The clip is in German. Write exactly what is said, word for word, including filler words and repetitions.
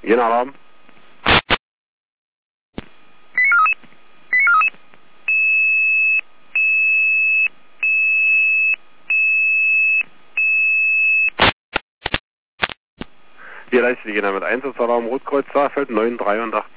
Jeden Alarm. Hier leistet die Jena mit Einsatzraum Rotkreuz Saarfeld neun drei acht.